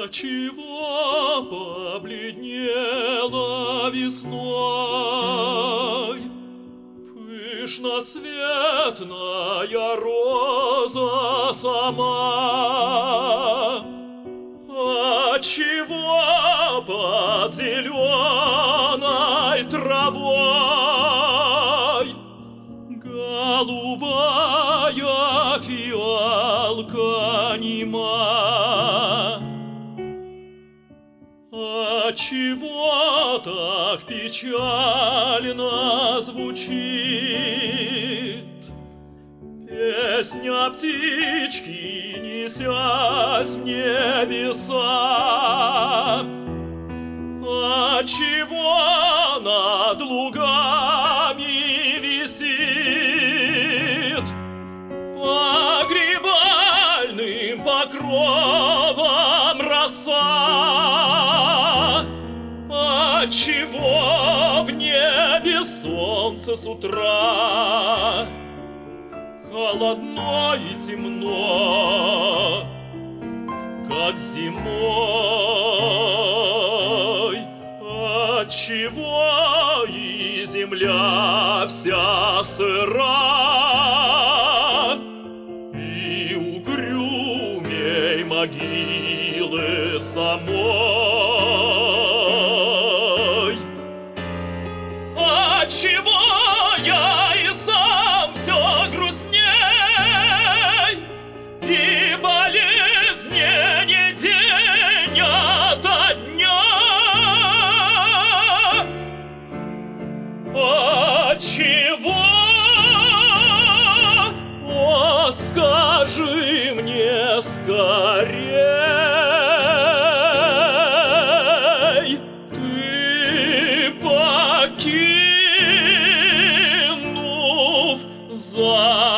Чего побледнела весной пышноцветная роза сама? Отчего под зеленой травой голубая фиалка нема? Отчего так печально звучит песня птички, несясь в небеса? Отчего над лугами висит погребальным покровом роса? Отчего в небе солнце с утра холодно и темно, как зимой? Отчего и земля вся сыра, и угрюмей могилы самой? Отчего я и сам все грустней, и болезненней день ото дня? Отчего? О, скажи мне скорей, ты, покинув за